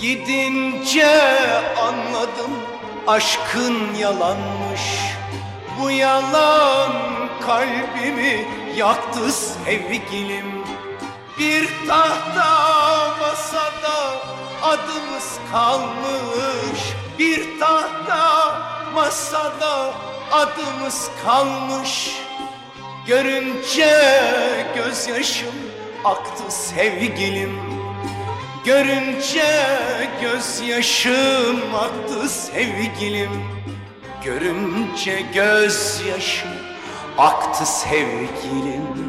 Gidince anladım aşkın yalanmış. Bu yalan kalbimi yaktı sevgilim. Bir tahta masada adımız kalmış. Bir tahta masada adımız kalmış. Görünce gözyaşım aktı sevgilim. Görünce gözyaşım aktı sevgilim. Görünce gözyaşım aktı sevgilim.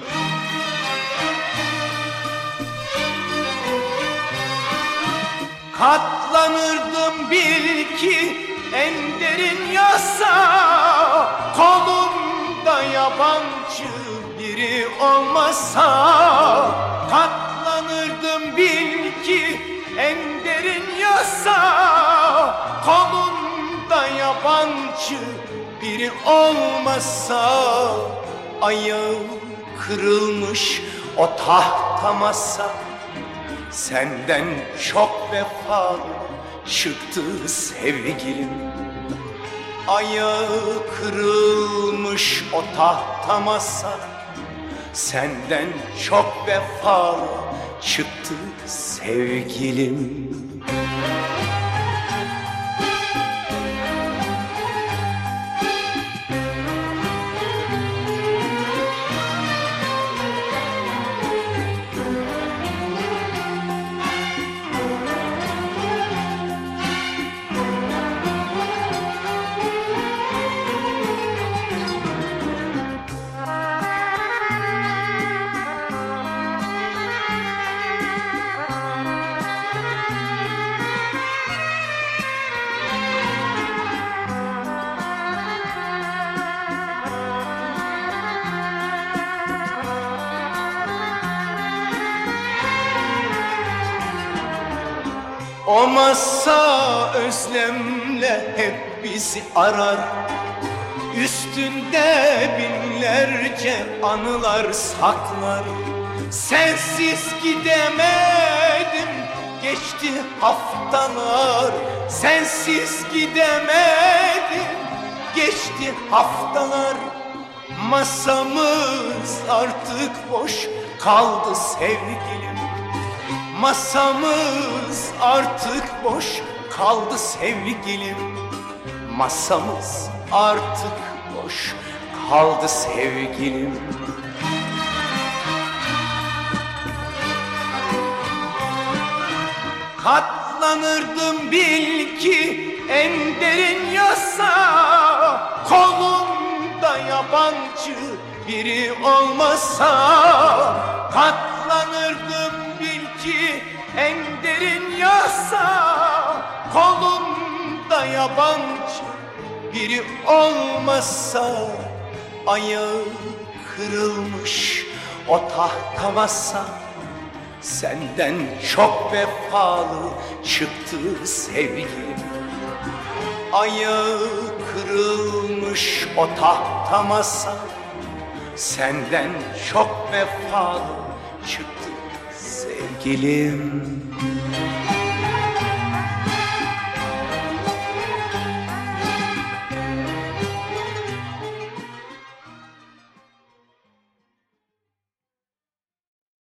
Katlanırdım bil ki en derin yasa, kolumda yabancı biri olmasa. Katlanırdım bil ki en derin yasa, kolumda yabancı biri olmasa. Ayağı kırılmış o tahta masa, senden çok vefalı çıktı sevgilim. Ayağı kırılmış o tahta masa, senden çok vefalı çıktı sevgilim. O masa özlemle hep bizi arar. Üstünde binlerce anılar saklar. Sensiz gidemedim, geçti haftalar. Sensiz gidemedim, geçti haftalar. Masamız artık boş kaldı sevgilim. Masamız artık boş kaldı sevgilim. Masamız artık boş kaldı sevgilim. Katlanırdım bil ki en derin yasa, kolumda yabancı biri olmasa. Katlanırdım bil ki en derin yasa, kolumda yabancı biri olmasa. Ayağı kırılmış o tahta masa, senden çok vefalı çıktı sevgilim. Ayağı kırılmış o tahta masa, senden çok vefalı çıktı sevgilim.